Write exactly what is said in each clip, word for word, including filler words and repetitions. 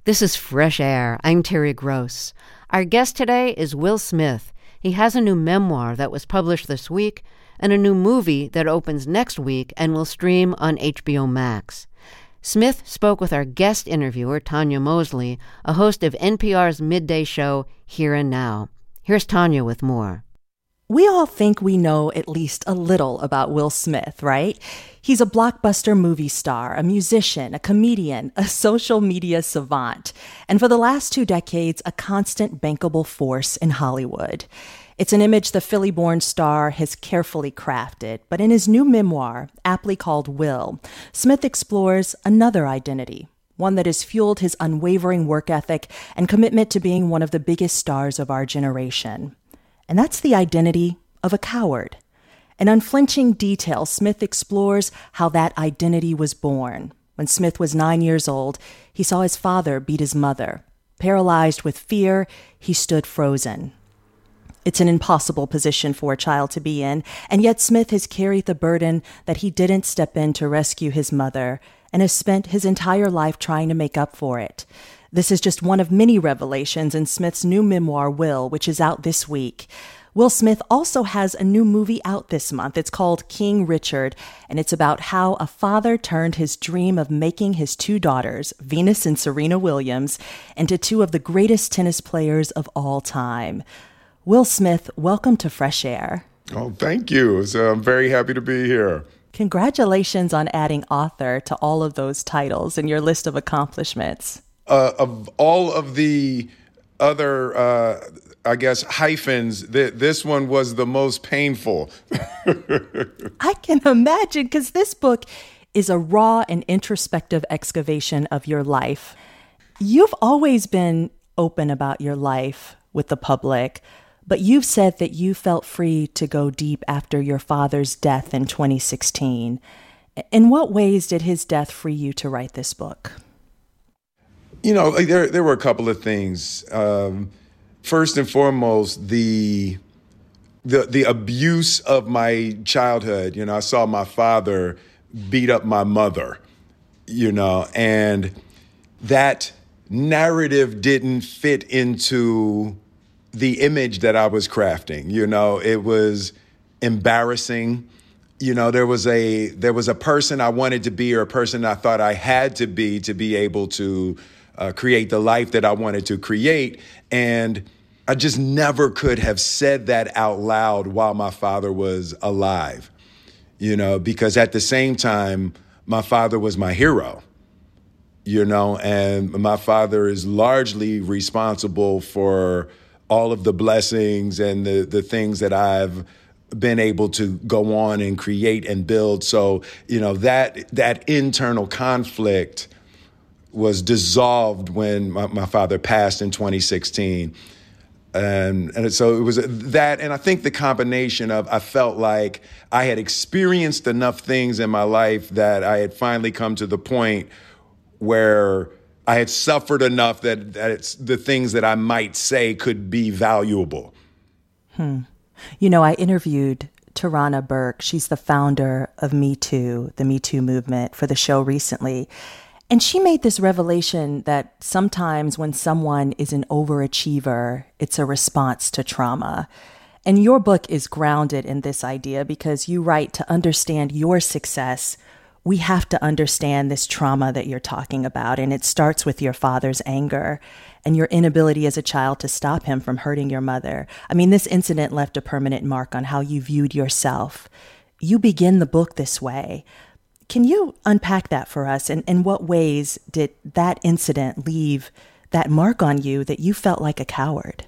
This is Fresh Air. I'm Terry Gross. Our guest today is Will Smith. He has a new memoir that was published this week and a new movie that opens next week and will stream on H B O Max. Smith spoke with our guest interviewer, Tanya Mosley, a host of N P R's midday show Here and Now. Here's Tanya with more. We all think we know at least a little about Will Smith, right? He's a blockbuster movie star, a musician, a comedian, a social media savant, and for the last two decades, a constant bankable force in Hollywood. It's an image the Philly-born star has carefully crafted, but in his new memoir, aptly called Will, Smith explores another identity, one that has fueled his unwavering work ethic and commitment to being one of the biggest stars of our generation. And that's the identity of a coward. In unflinching detail, Smith explores how that identity was born. When Smith was nine years old, he saw his father beat his mother. Paralyzed with fear, he stood frozen. It's an impossible position for a child to be in, and yet Smith has carried the burden that he didn't step in to rescue his mother and has spent his entire life trying to make up for it. This is just one of many revelations in Smith's new memoir, Will, which is out this week. Will Smith also has a new movie out this month. It's called King Richard, and it's about how a father turned his dream of making his two daughters, Venus and Serena Williams, into two of the greatest tennis players of all time. Will Smith, welcome to Fresh Air. Oh, thank you. So I'm very happy to be here. Congratulations on adding author to all of those titles in your list of accomplishments. Uh, of all of the other, uh, I guess, hyphens, th- this one was the most painful. I can imagine, because this book is a raw and introspective excavation of your life. You've always been open about your life with the public, but you've said that you felt free to go deep after your father's death in twenty sixteen. In what ways did his death free you to write this book? You know, there there were a couple of things. Um, first and foremost, the the the abuse of my childhood. You know, I saw my father beat up my mother. You know, and that narrative didn't fit into the image that I was crafting. You know, it was embarrassing. You know, there was a there was a person I wanted to be, or a person I thought I had to be to be able to Uh, create the life that I wanted to create. And I just never could have said that out loud while my father was alive, you know, because at the same time, my father was my hero, you know, and my father is largely responsible for all of the blessings and the, the things that I've been able to go on and create and build. So, you know, that that internal conflict was dissolved when my, my father passed in twenty sixteen. And, and so it was that, and I think the combination of, I felt like I had experienced enough things in my life that I had finally come to the point where I had suffered enough that, that it's the things that I might say could be valuable. Hmm. You know, I interviewed Tarana Burke. She's the founder of Me Too, the Me Too movement, for the show recently. And she made this revelation that sometimes when someone is an overachiever, it's a response to trauma. And your book is grounded in this idea because you write, to understand your success, we have to understand this trauma that you're talking about. And it starts with your father's anger and your inability as a child to stop him from hurting your mother. I mean, this incident left a permanent mark on how you viewed yourself. You begin the book this way. Can you unpack that for us? And in what ways did that incident leave that mark on you that you felt like a coward?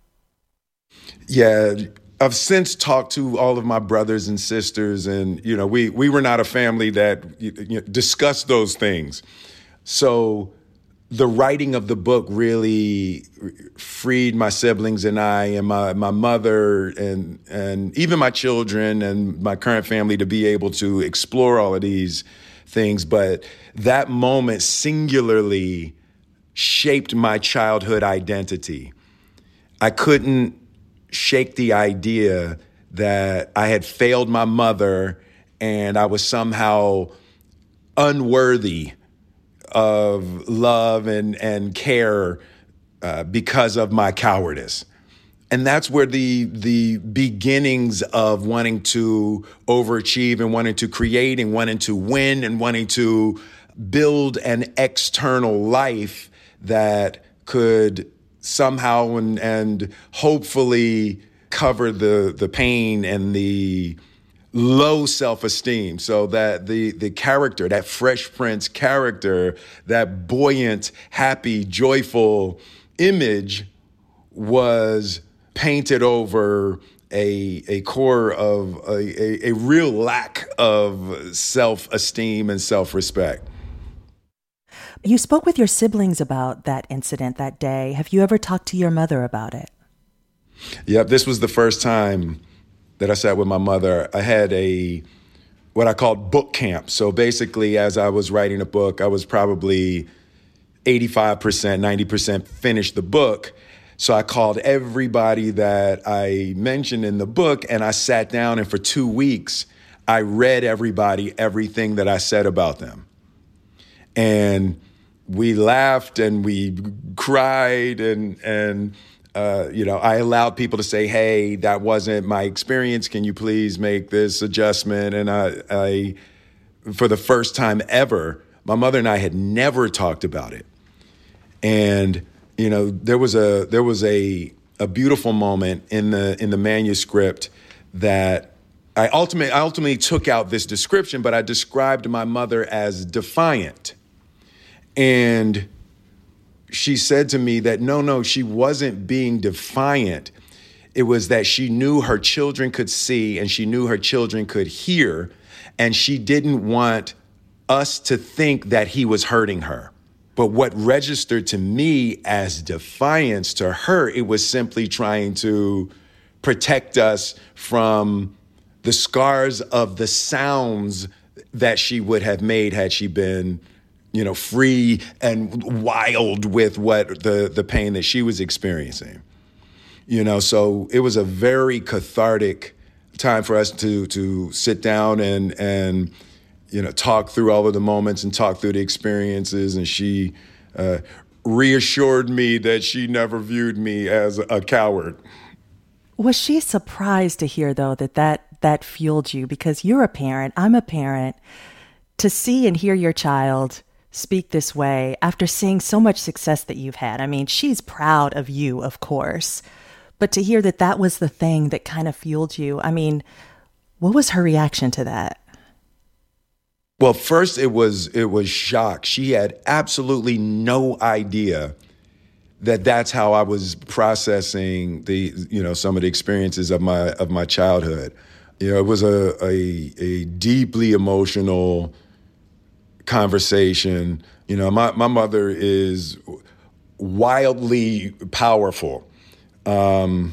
Yeah, I've since talked to all of my brothers and sisters, and, you know, we, we were not a family that you know, discussed those things. So the writing of the book really freed my siblings and I and my, my mother and and even my children and my current family to be able to explore all of these things. But that moment singularly shaped my childhood identity. I couldn't shake the idea that I had failed my mother and I was somehow unworthy of love and, and care uh, because of my cowardice. And that's where the the beginnings of wanting to overachieve and wanting to create and wanting to win and wanting to build an external life that could somehow and, and hopefully cover the the pain and the low self-esteem, so that the the character, that Fresh Prince character, that buoyant, happy, joyful image was painted over a a core of a, a, a real lack of self-esteem and self-respect. You spoke with your siblings about that incident that day. Have you ever talked to your mother about it? Yep, this was the first time that I sat with my mother. I had a what I called book camp. So basically, as I was writing a book, I was probably eighty-five percent, ninety percent finished the book. So I called everybody that I mentioned in the book, and I sat down, and for two weeks, I read everybody everything that I said about them. And we laughed and we cried, and and uh, you know, I allowed people to say, "Hey, that wasn't my experience. Can you please make this adjustment?" And I, I, for the first time ever, my mother and I had never talked about it. And you know, there was a there was a a beautiful moment in the in the manuscript that I ultimately I ultimately took out this description, but I described my mother as defiant. And she said to me that no, no, she wasn't being defiant. It was that she knew her children could see and she knew her children could hear, and she didn't want us to think that he was hurting her. But what registered to me as defiance, to her, it was simply trying to protect us from the scars of the sounds that she would have made had she been, you know, free and wild with what the, the pain that she was experiencing. You know, so it was a very cathartic time for us to to sit down and and you know, talk through all of the moments and talk through the experiences. And she uh, reassured me that she never viewed me as a coward. Was she surprised to hear, though, that that, that fueled you? Because you're a parent, I'm a parent. To see and hear your child speak this way after seeing so much success that you've had. I mean, she's proud of you, of course. But to hear that that was the thing that kind of fueled you, I mean, what was her reaction to that? Well, first it was it was shock. She had absolutely no idea that that's how I was processing the you know some of the experiences of my of my childhood. You know, it was a a, a deeply emotional conversation. You know, my my mother is wildly powerful, um,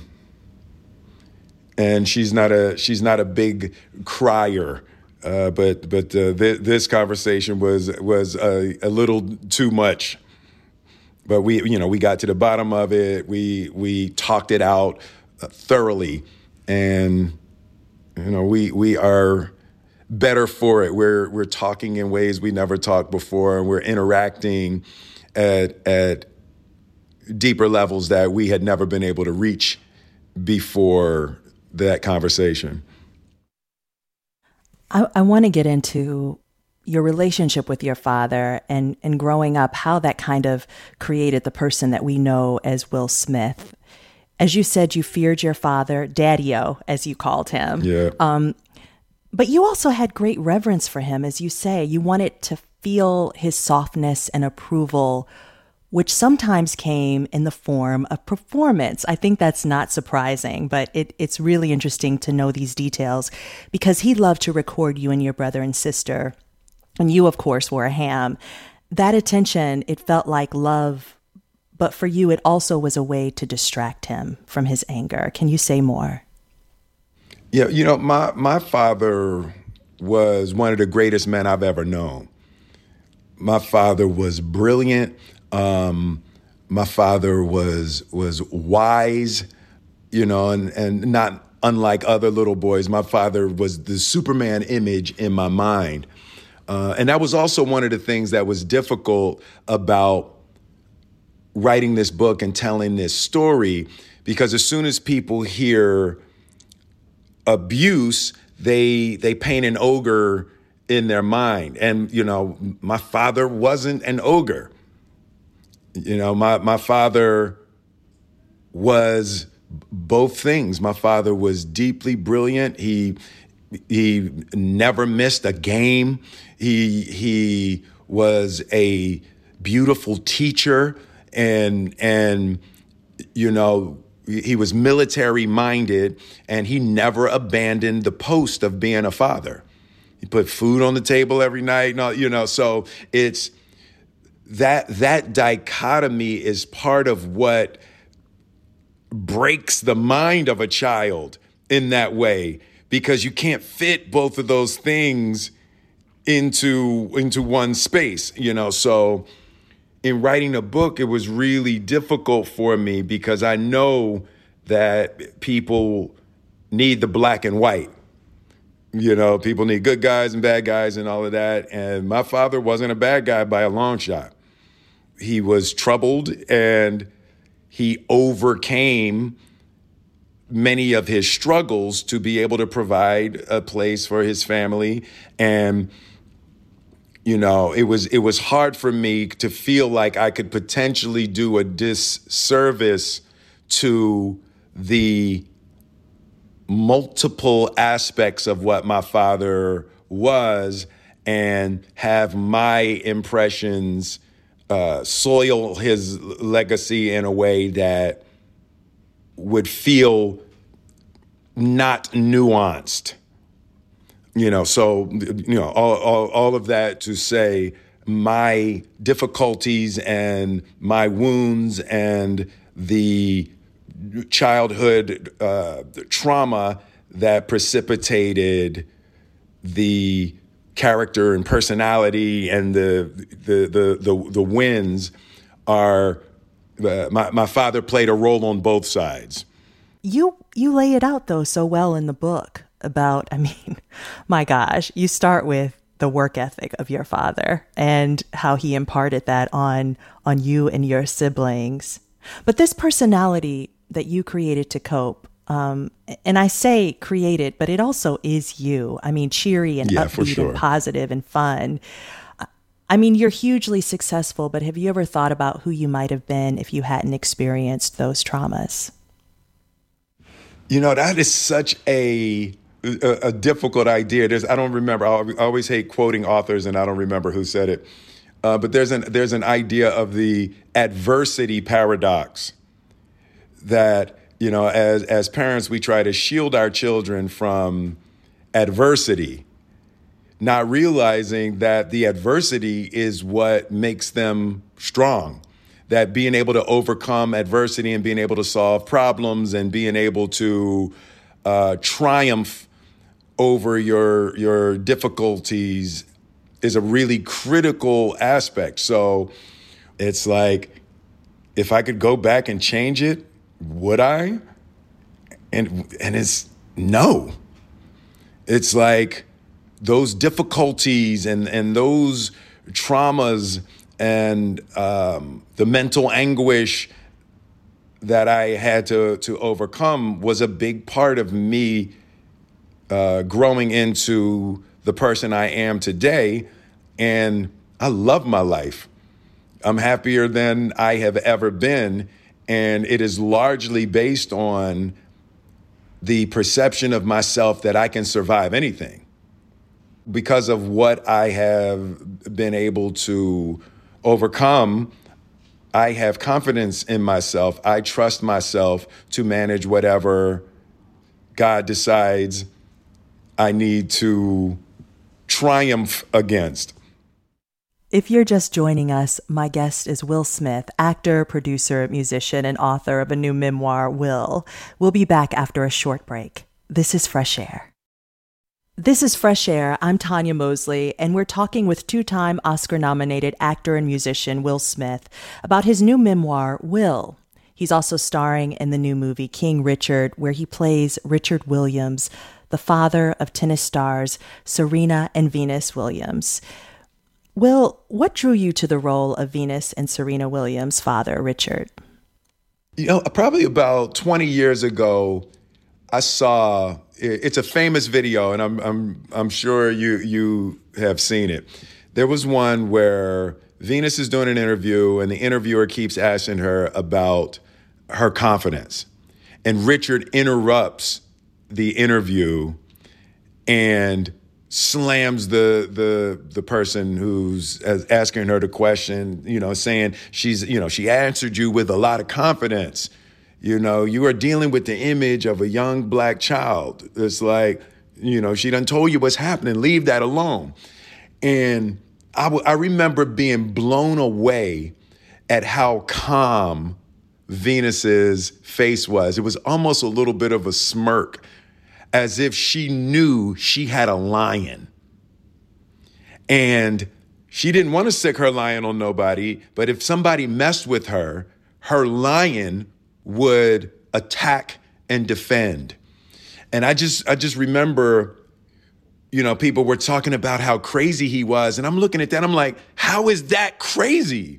and she's not a she's not a big crier. Uh, but but uh, th- this conversation was was a, a little too much. But we you know we got to the bottom of it. We we talked it out uh, thoroughly, and you know we we are better for it. We're we're talking in ways we never talked before, and we're interacting at at deeper levels that we had never been able to reach before that conversation. I, I want to get into your relationship with your father and, and growing up, how that kind of created the person that we know as Will Smith. As you said, you feared your father, Daddy-O, as you called him. Yeah. Um, but you also had great reverence for him, as you say. You wanted to feel his softness and approval, which sometimes came in the form of performance. I think that's not surprising, but it, it's really interesting to know these details because he loved to record you and your brother and sister. And you, of course, were a ham. That attention, it felt like love, but for you, it also was a way to distract him from his anger. Can you say more? Yeah, you know, my, my father was one of the greatest men I've ever known. My father was brilliant. Um, my father was was wise, you know, and, and not unlike other little boys. My father was the Superman image in my mind. Uh, and that was also one of the things that was difficult about writing this book and telling this story, because as soon as people hear abuse, they they paint an ogre in their mind. And, you know, my father wasn't an ogre. You know, my, my father was both things. My father was deeply brilliant. He he never missed a game. He he was a beautiful teacher, and and you know, he was military minded, and he never abandoned the post of being a father. He put food on the table every night, you know, so it's that that dichotomy is part of what breaks the mind of a child in that way, because you can't fit both of those things into into one space, you know. So in writing a book, it was really difficult for me because I know that people need the black and white. You know, people need good guys and bad guys and all of that. And my father wasn't a bad guy by a long shot. He was troubled, and he overcame many of his struggles to be able to provide a place for his family. And, you know, it was it was hard for me to feel like I could potentially do a disservice to the multiple aspects of what my father was and have my impressions uh, soil his legacy in a way that would feel not nuanced. You know, so, you know, all, all, all of that to say my difficulties and my wounds and the childhood uh, trauma that precipitated the character and personality and the the the the, the wins are uh, my my father played a role on both sides. You you lay it out though so well in the book about, I mean, my gosh, you start with the work ethic of your father and how he imparted that on on you and your siblings. But this personality that you created to cope, um, and I say created, but it also is you. I mean, cheery and yeah, for upbeat sure. and positive and fun. I mean, you're hugely successful, but have you ever thought about who you might have been if you hadn't experienced those traumas? You know, that is such a a, a difficult idea. There's, I don't remember. I always hate quoting authors, and I don't remember who said it. Uh, but there's an there's an idea of the adversity paradox. That, you know, as as parents, we try to shield our children from adversity, not realizing that the adversity is what makes them strong. That being able to overcome adversity and being able to solve problems and being able to uh, triumph over your your difficulties is a really critical aspect. So it's like, if I could go back and change it, would I? And and it's no. It's like those difficulties and, and those traumas and um, the mental anguish that I had to, to overcome was a big part of me uh, growing into the person I am today. And I love my life. I'm happier than I have ever been. And it is largely based on the perception of myself that I can survive anything because of what I have been able to overcome. I have confidence in myself. I trust myself to manage whatever God decides I need to triumph against. If you're just joining us, my guest is Will Smith, actor, producer, musician, and author of a new memoir, Will. We'll be back after a short break. This is Fresh Air. This is Fresh Air. I'm Tanya Mosley, and we're talking with two-time Oscar-nominated actor and musician Will Smith about his new memoir, Will. He's also starring in the new movie King Richard, where he plays Richard Williams, the father of tennis stars Serena and Venus Williams. Will, what drew you to the role of Venus and Serena Williams' father, Richard? You know, probably about twenty years ago, I saw, it's a famous video, and I'm I'm I'm sure you you have seen it. There was one where Venus is doing an interview, and the interviewer keeps asking her about her confidence. And Richard interrupts the interview and slams the the the person who's asking her the question, you know, saying she's, you know, she answered you with a lot of confidence. You know, you are dealing with the image of a young black child. It's like, you know, she done told you what's happening. Leave that alone. And I, w- I remember being blown away at how calm Venus's face was. It was almost a little bit of a smirk, as if she knew she had a lion. And she didn't want to sick her lion on nobody, but if somebody messed with her, her lion would attack and defend. And I just I just remember, you know, people were talking about how crazy he was. And I'm looking at that, I'm like, how is that crazy?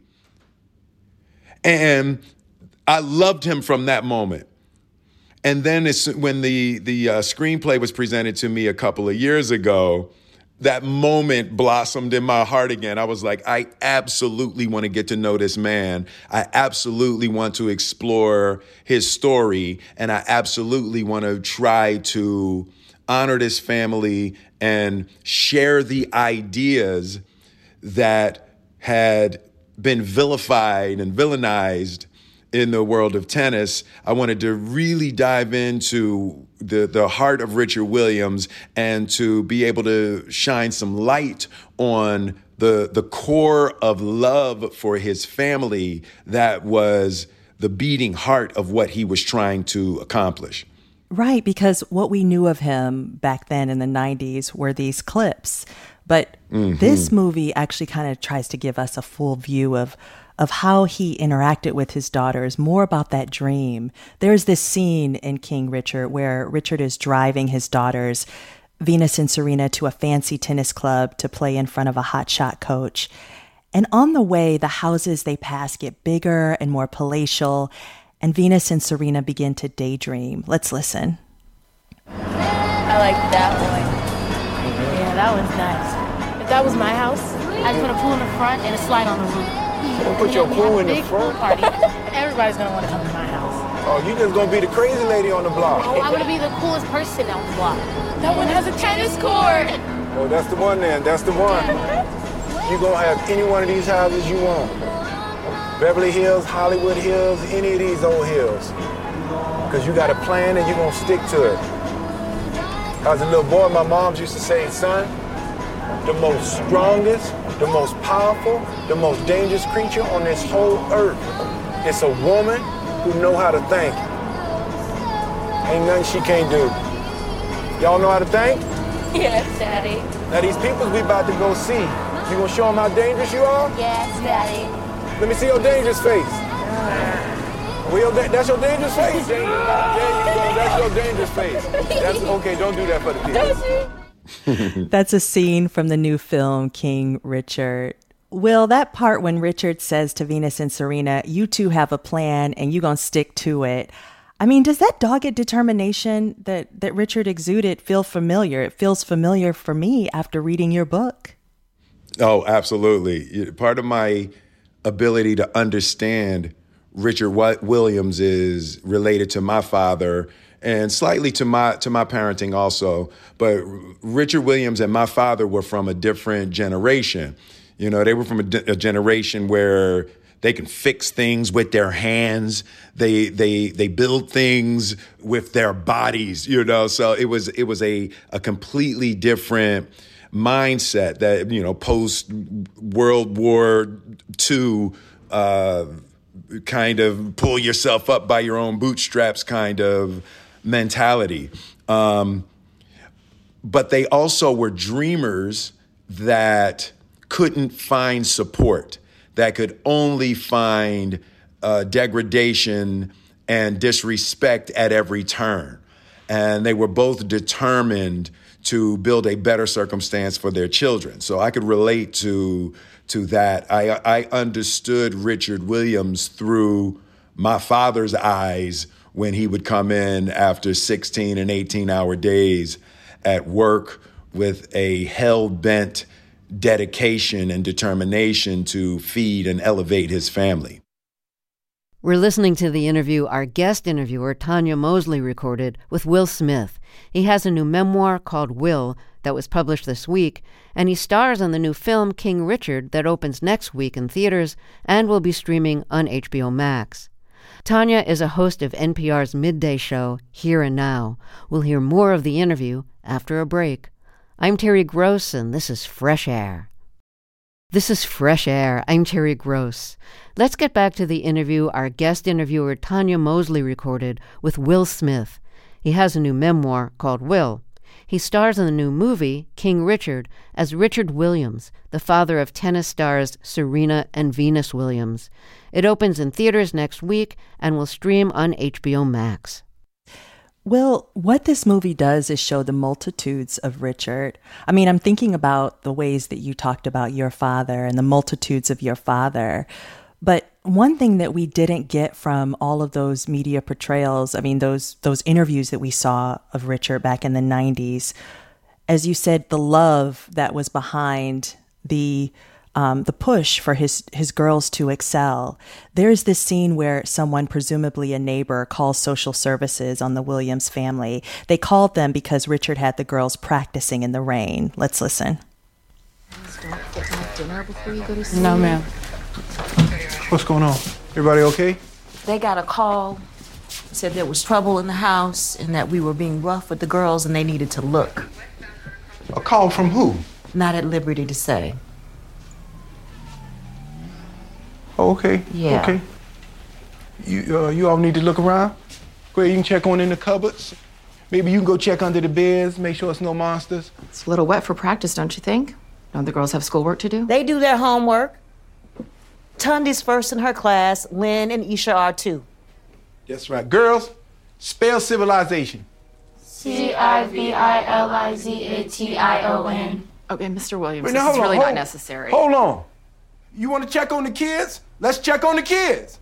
And I loved him from that moment. And then it's when the, the uh, screenplay was presented to me a couple of years ago, that moment blossomed in my heart again. I was like, I absolutely want to get to know this man. I absolutely want to explore his story. And I absolutely want to try to honor this family and share the ideas that had been vilified and villainized in the world of tennis. I wanted to really dive into the, the heart of Richard Williams and to be able to shine some light on the, the core of love for his family that was the beating heart of what he was trying to accomplish. Right, because what we knew of him back then in the nineties were these clips. But mm-hmm. this movie actually kind of tries to give us a full view of of how he interacted with his daughters, more about that dream. There's this scene in King Richard where Richard is driving his daughters, Venus and Serena, to a fancy tennis club to play in front of a hotshot coach. And on the way, the houses they pass get bigger and more palatial, and Venus and Serena begin to daydream. Let's listen. I like that one. Yeah, that was nice. If that was my house, I'd put a pool in the front and a slide on the roof. Don't put your pool in the front. Pool party. Everybody's gonna want to come to my house. Oh, you just gonna be the crazy lady on the block. Oh, I'm gonna be the coolest person on the block. That one has a tennis court. Oh, that's the one then. That's the one. You gonna have any one of these houses you want. Beverly Hills, Hollywood Hills, any of these old hills. Because you got a plan and you're gonna stick to it. As a little boy, my mom used to say, son, the most strongest, the most powerful, the most dangerous creature on this whole earth. It's a woman who know how to think. Ain't nothing she can't do. Y'all know how to think? Yes, Daddy. Now these peoples we about to go see, you gonna show them how dangerous you are? Yes, Daddy. Let me see your dangerous face. Well, your da- that's your dangerous face. There you go. That's your dangerous face. That's okay. Don't do that for the kids. That's a scene from the new film, King Richard. Will, that part when Richard says to Venus and Serena, you two have a plan and you gonna stick to it. I mean, does that dogged determination that, that Richard exuded feel familiar? It feels familiar for me after reading your book. Oh, absolutely. Part of my ability to understand Richard Williams is related to my father and slightly to my to my parenting also. But Richard Williams and my father were from a different generation. You know, they were from a, a generation where they can fix things with their hands. They they they build things with their bodies. You know, so it was it was a a completely different mindset that, you know, post World War Two. Uh, kind of pull yourself up by your own bootstraps kind of mentality. Um, but they also were dreamers that couldn't find support, that could only find uh, degradation and disrespect at every turn. and they were both determined to build a better circumstance for their children. So I could relate to to that. I, I understood Richard Williams through my father's eyes when he would come in after sixteen and eighteen hour days at work with a hell-bent dedication and determination to feed and elevate his family. We're listening to the interview our guest interviewer, Tanya Mosley, recorded with Will Smith. He has a new memoir called Will that was published this week, and he stars in the new film King Richard that opens next week in theaters and will be streaming on H B O Max. Tanya is a host of N P R's midday show, Here and Now. We'll hear more of the interview after a break. I'm Terry Gross, and this is Fresh Air. This is Fresh Air. I'm Terry Gross. Let's get back to the interview our guest interviewer Tanya Mosley recorded with Will Smith. He has a new memoir called Will. He stars in the new movie, King Richard, as Richard Williams, the father of tennis stars Serena and Venus Williams. It opens in theaters next week and will stream on H B O Max. Will, what this movie does is show the multitudes of Richard. I mean, I'm thinking about the ways that you talked about your father and the multitudes of your father. But one thing that we didn't get from all of those media portrayals, I mean, those those interviews that we saw of Richard back in the nineties, as you said, the love that was behind the um, the push for his, his girls to excel. There's this scene where someone, presumably a neighbor, calls social services on the Williams family. They called them because Richard had the girls practicing in the rain. Let's listen. No, ma'am. What's going on? Everybody okay? They got a call, said there was trouble in the house and that we were being rough with the girls and they needed to look. A call from who? Not at liberty to say. Oh, okay. Yeah. Okay. You uh, you all need to look around. Go ahead, you can check on in the cupboards. Maybe you can go check under the beds, make sure it's no monsters. It's a little wet for practice, don't you think? Don't the girls have schoolwork to do? They do their homework. Tundi's first in her class. Lynn and Isha are too. That's right. Girls, spell civilization. C I V I L I Z A T I O N. Okay, Mister Williams, Wait, this now, is hold really on, not hold- necessary. Hold on. You want to check on the kids? Let's check on the kids.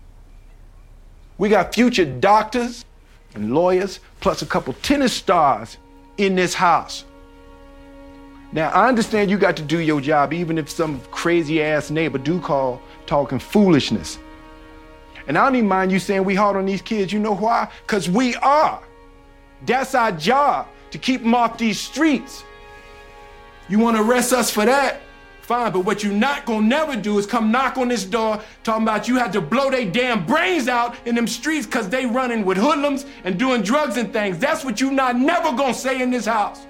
We got future doctors and lawyers, plus a couple tennis stars in this house. Now, I understand you got to do your job, even if some crazy-ass neighbor do call talking foolishness. And I don't even mind you saying we hard on these kids. You know why? Because we are. That's our job, to keep them off these streets. You want to arrest us for that? Fine, but what you not gonna never do is come knock on this door talking about you had to blow their damn brains out in them streets because they running with hoodlums and doing drugs and things. That's what you not never gonna say in this house.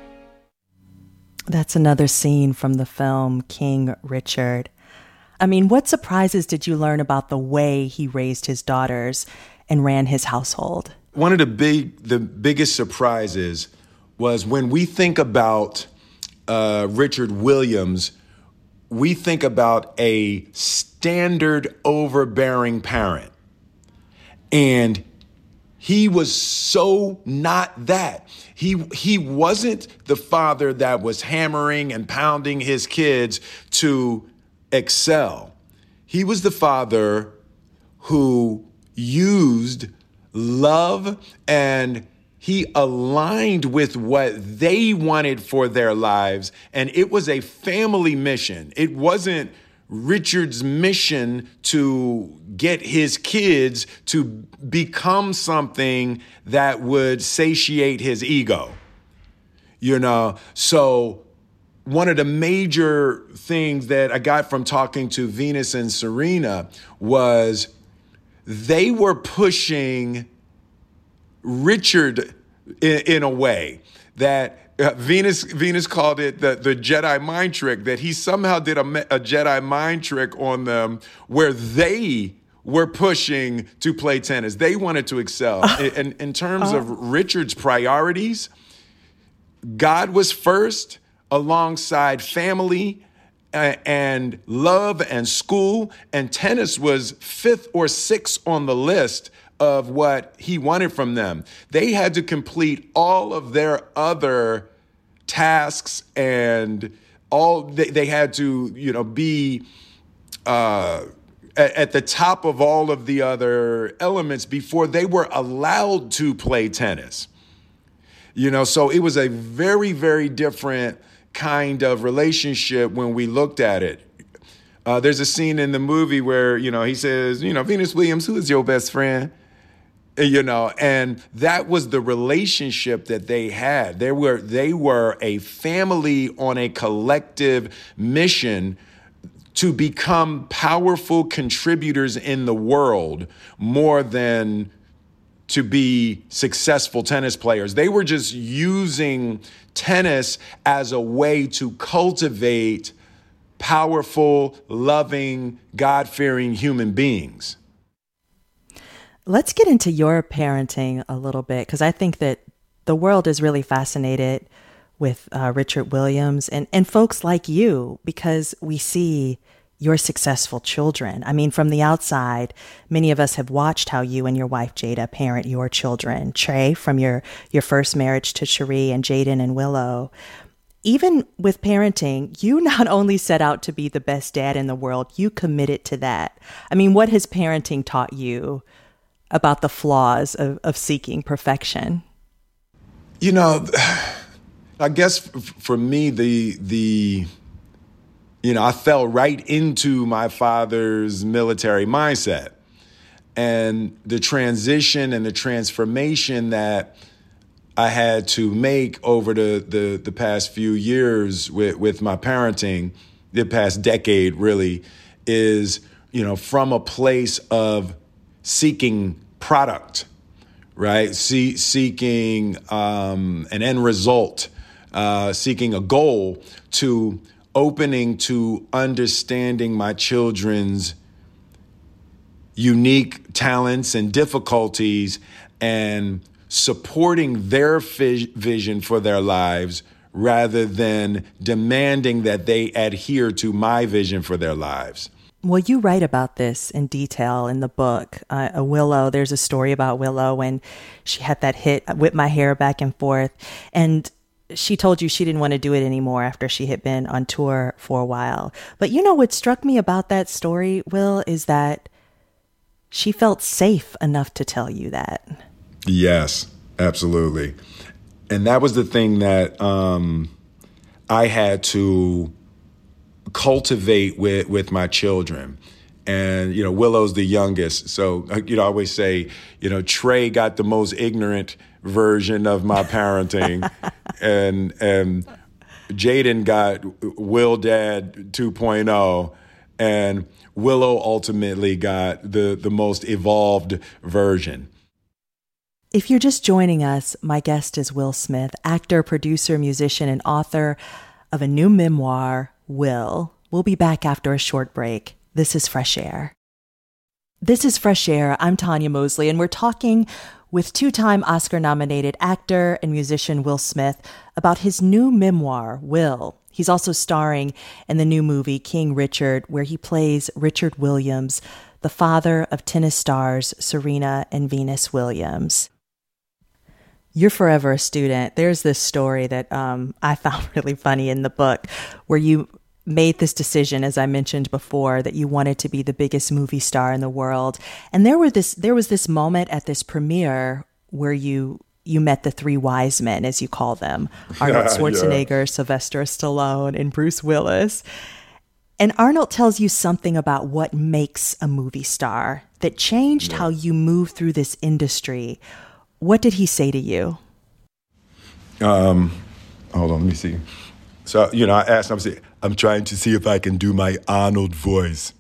That's another scene from the film King Richard. I mean, what surprises did you learn about the way he raised his daughters and ran his household? One of the big, the biggest surprises was when we think about uh, Richard Williams, we think about a standard overbearing parent. And he was so not that. He he wasn't the father that was hammering and pounding his kids to excel. He was the father who used love, and he aligned with what they wanted for their lives, and it was a family mission. It wasn't Richard's mission to get his kids to become something that would satiate his ego. You know, so one of the major things that I got from talking to Venus and Serena was they were pushing Richard in, in a way that uh, Venus Venus called it the, the Jedi mind trick, that he somehow did a, a Jedi mind trick on them where they were pushing to play tennis. They wanted to excel. in, in, in terms of Richard's priorities, God was first alongside family and love and school, and tennis was fifth or sixth on the list of what he wanted from them. They had to complete all of their other tasks, and all they, they had to, you know, be uh, at, at the top of all of the other elements before they were allowed to play tennis. You know, so it was a very, very different kind of relationship when we looked at it. Uh, there's a scene in the movie where, you know, he says, you know, Venus Williams, who is your best friend? You know, and that was the relationship that they had. They were they were a family on a collective mission to become powerful contributors in the world more than to be successful tennis players. They were just using tennis as a way to cultivate powerful, loving, God-fearing human beings. Let's get into your parenting a little bit, because I think that the world is really fascinated with uh, Richard Williams and, and folks like you, because we see your successful children. I mean, from the outside, many of us have watched how you and your wife, Jada, parent your children. Trey, from your, your first marriage to Cherie, and Jaden and Willow. Even with parenting, you not only set out to be the best dad in the world, you committed to that. I mean, what has parenting taught you about the flaws of, of seeking perfection? You know, I guess f- for me, the the you know, I fell right into my father's military mindset, and the transition and the transformation that I had to make over the the, the past few years with, with my parenting, the past decade really, is, you know, from a place of seeking product, right? See, seeking um, an end result, uh, seeking a goal, to opening to understanding my children's unique talents and difficulties, and supporting their fi- vision for their lives rather than demanding that they adhere to my vision for their lives. Well, you write about this in detail in the book. Uh, a Willow, there's a story about Willow when she had that hit, Whip My Hair Back and Forth. And she told you she didn't want to do it anymore after she had been on tour for a while. But you know what struck me about that story, Will, is that she felt safe enough to tell you that. Yes, absolutely. And that was the thing that um, I had to cultivate with, with my children. And, you know, Willow's the youngest. So, you know, I always say, you know, Trey got the most ignorant version of my parenting. and and Jaden got Will Dad two point oh. And Willow ultimately got the, the most evolved version. If you're just joining us, my guest is Will Smith, actor, producer, musician, and author of a new memoir, Will. We'll be back after a short break. This is Fresh Air. This is Fresh Air. I'm Tanya Mosley, and we're talking with two-time Oscar-nominated actor and musician Will Smith about his new memoir, Will. He's also starring in the new movie King Richard, where he plays Richard Williams, the father of tennis stars Serena and Venus Williams. You're forever a student. There's this story that um, I found really funny in the book, where you made this decision, as I mentioned before, that you wanted to be the biggest movie star in the world. And there were this, there was this moment at this premiere where you you met the three wise men, as you call them, Arnold Schwarzenegger, yeah. Sylvester Stallone, and Bruce Willis. And Arnold tells you something about what makes a movie star that changed yeah. how you move through this industry. What did he say to you? Um, hold on, let me see. So, you know, I asked him, I said, I'm trying to see if I can do my Arnold voice.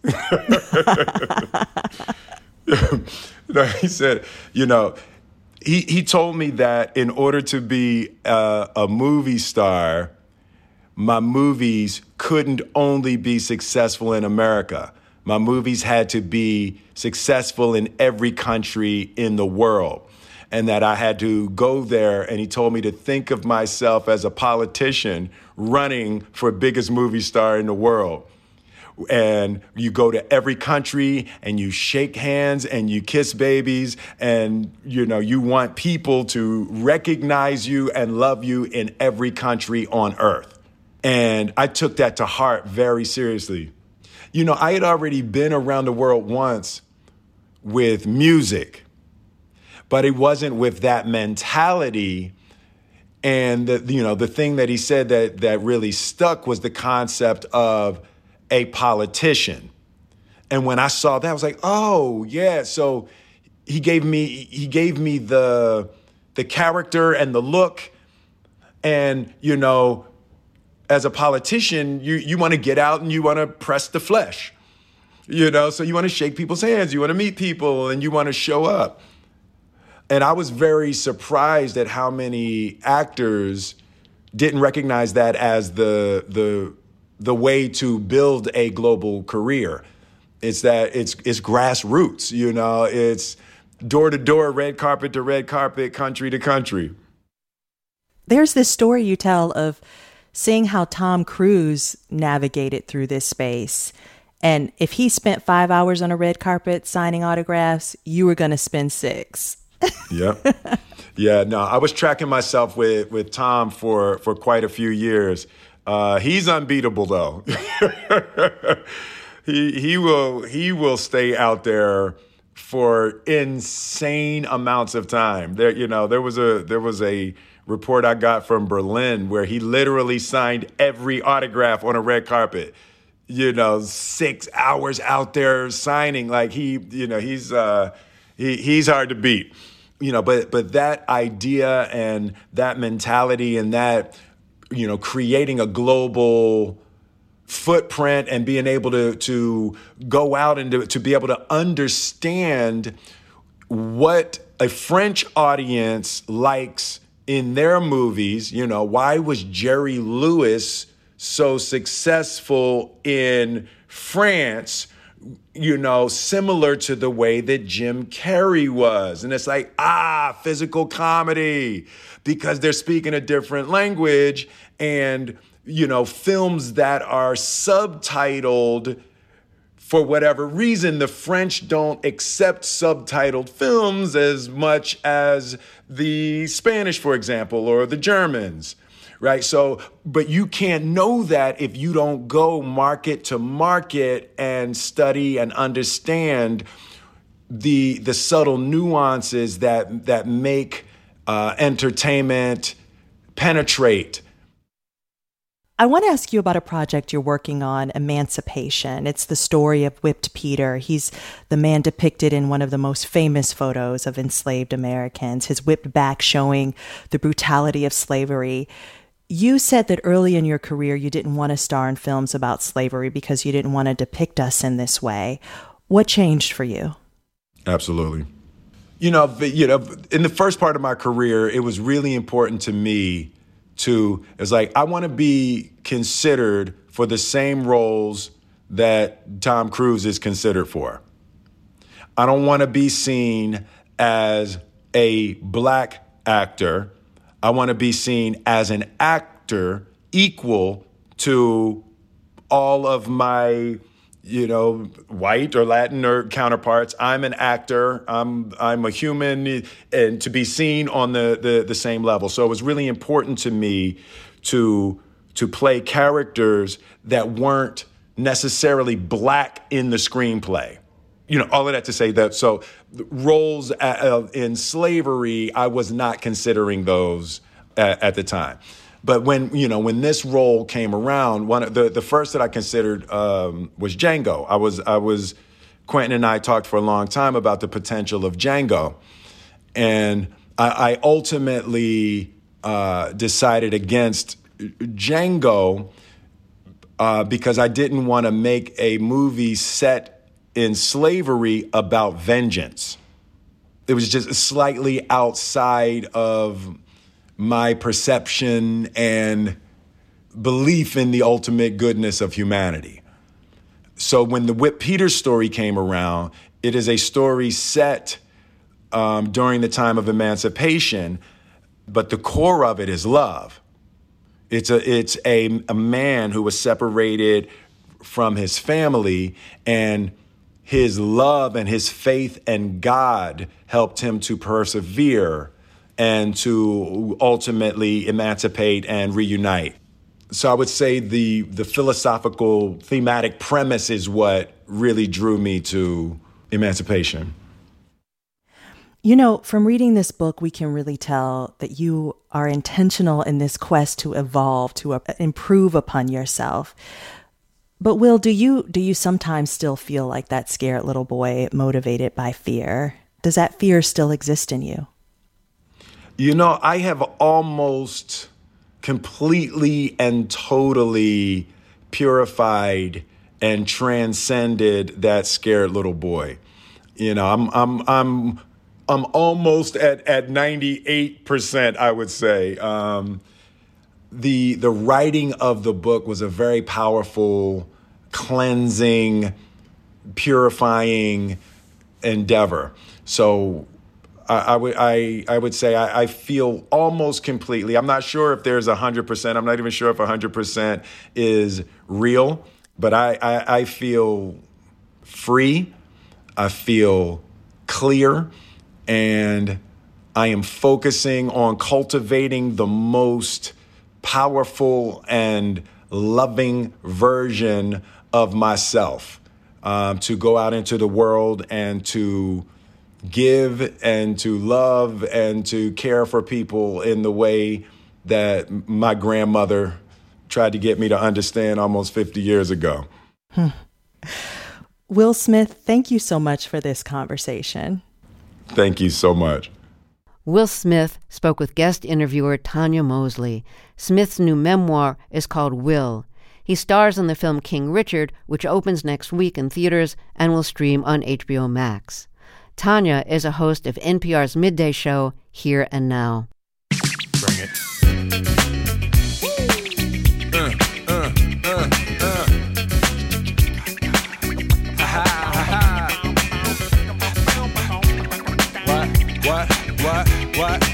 He said, you know, he, he told me that in order to be a, a movie star, my movies couldn't only be successful in America. My movies had to be successful in every country in the world. and that I had to go there, and he told me to think of myself as a politician running for biggest movie star in the world. And you go to every country and you shake hands and you kiss babies, and you know you want people to recognize you and love you in every country on earth. And I took that to heart very seriously. You know, I had already been around the world once with music, but it wasn't with that mentality. And the, you know, the thing that he said that that really stuck was the concept of a politician. And when I saw that, I was like, oh yeah. So he gave me he gave me the the character and the look. And you know, as a politician, you you want to get out and you want to press the flesh. You know, so you want to shake people's hands, you want to meet people, and you want to show up. And I was very surprised at how many actors didn't recognize that as the the the way to build a global career. It's that it's it's grassroots, you know, it's door to door, red carpet to red carpet, country to country. There's this story you tell of seeing how Tom Cruise navigated through this space. And if he spent five hours on a red carpet signing autographs, you were going to spend six. Yeah. Yeah, no, I was tracking myself with, with Tom for, for quite a few years. Uh, he's unbeatable, though. he he will he will stay out there for insane amounts of time. There, you know, there was a there was a report I got from Berlin where he literally signed every autograph on a red carpet. You know, six hours out there signing. Like he, you know, he's uh, he he's hard to beat. You know, but but that idea and that mentality and that, you know, creating a global footprint and being able to to go out and to, to be able to understand what a French audience likes in their movies. You know, why was Jerry Lewis so successful in France, you know, similar to the way that Jim Carrey was? And it's like, ah, physical comedy, because they're speaking a different language. And, you know, films that are subtitled, for whatever reason, the French don't accept subtitled films as much as the Spanish, for example, or the Germans. Right. So, but you can't know that if you don't go market to market and study and understand the the subtle nuances that that make uh, entertainment penetrate. I want to ask you about a project you're working on, Emancipation. It's the story of Whipped Peter. He's the man depicted in one of the most famous photos of enslaved Americans, his whipped back showing the brutality of slavery. You said that early in your career, you didn't want to star in films about slavery because you didn't want to depict us in this way. What changed for you? Absolutely. You know, you know, in the first part of my career, it was really important to me to, it's like, I want to be considered for the same roles that Tom Cruise is considered for. I don't want to be seen as a black actor. I want to be seen as an actor equal to all of my, you know, white or Latin or counterparts. I'm an actor. I'm I'm a human, and to be seen on the the, the same level. So it was really important to me to to play characters that weren't necessarily black in the screenplay. You know, all of that to say that, so roles uh, in slavery, I was not considering those at, at the time. But when, you know, when this role came around, one of the, the first that I considered um, was Django. I was, I was, Quentin and I talked for a long time about the potential of Django. And I, I ultimately uh, decided against Django uh, because I didn't want to make a movie set in slavery about vengeance. It was just slightly outside of my perception and belief in the ultimate goodness of humanity. So when the Whipped Peter story came around, it is a story set um, during the time of emancipation, but the core of it is love. It's a it's a, a man who was separated from his family, and his love and his faith in God helped him to persevere and to ultimately emancipate and reunite. So I would say the the philosophical thematic premise is what really drew me to Emancipation. You know, from reading this book, we can really tell that you are intentional in this quest to evolve, to uh, improve upon yourself. But Will, do you do you sometimes still feel like that scared little boy motivated by fear? Does that fear still exist in you? You know, I have almost completely and totally purified and transcended that scared little boy. You know, I'm I'm I'm I'm almost at at ninety-eight percent, I would say. Um, the the writing of the book was a very powerful, cleansing, purifying endeavor. So I, I would I I would say I, I feel almost completely. I'm not sure if there's a hundred percent. I'm not even sure if a hundred percent is real. But I, I I feel free. I feel clear, and I am focusing on cultivating the most powerful and loving version of myself, um, to go out into the world and to give and to love and to care for people in the way that my grandmother tried to get me to understand almost fifty years ago. Hmm. Will Smith, thank you so much for this conversation. Thank you so much. Will Smith spoke with guest interviewer Tanya Mosley. Smith's new memoir is called Will. He stars in the film King Richard, which opens next week in theaters and will stream on H B O Max. Tanya is a host of N P R's midday show, Here and Now. Bring it. Uh, uh, uh, uh. Ha, ha, ha. What, what, what, what?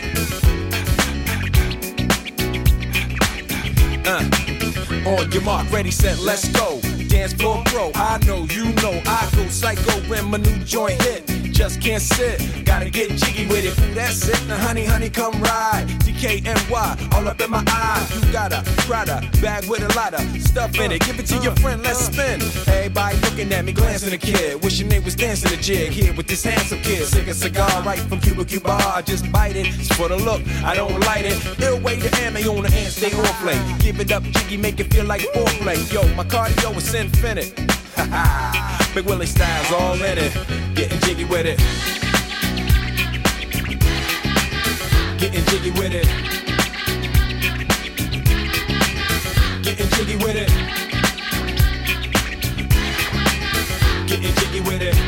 Uh. On your mark, ready, set, let's go. Dance floor pro, I know, you know, I go psycho when my new joint hit. Just can't sit, gotta get jiggy with it. Ooh, that's it, now honey, honey, come ride. D K N Y, all up in my eyes. You got a Prada bag with a lot of stuff in it. Give it to your friend, let's spin. Everybody looking at me, glancing a kid. Wishing they was dancing a jig here with this handsome kid. Sick a cigar right from Cuba Cuba. I just bite it, it's for the look, I don't light it. Ill way to ammo on the hand, stay on play. Give it up, jiggy, make it feel like foreplay. Yo, my cardio is infinite. Big Willie style's all in it. Getting jiggy with it. Getting jiggy with it. Getting jiggy with it. Getting jiggy with it.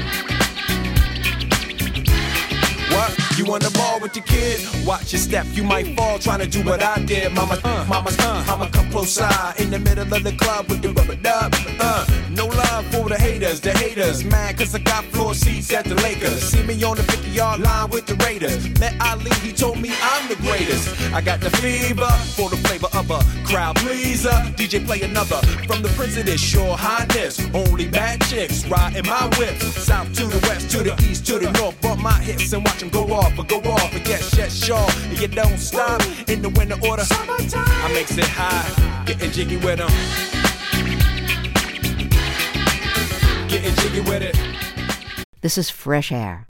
What? You on the ball with your kid? Watch your step, you might fall trying to do what I did. Mama, uh, mama, uh, mama, come close side in the middle of the club with the rubber dub. Uh, no love for the haters, the haters mad cause I got floor seats at the Lakers. See me on the fifty-yard line with the Raiders. Met Ali, he told me I'm the greatest. I got the fever for the flavor of a crowd pleaser. D J play another from the Prince of this Your Highness. Only bad chicks riding my whip. South to the west, to the east, to the north. Bump my hips and watch them go off, but go off and get shut shaw. And you don't stop in the winter order. I makes it high, getting jiggy with them. Getting jiggy with it. This is Fresh Air.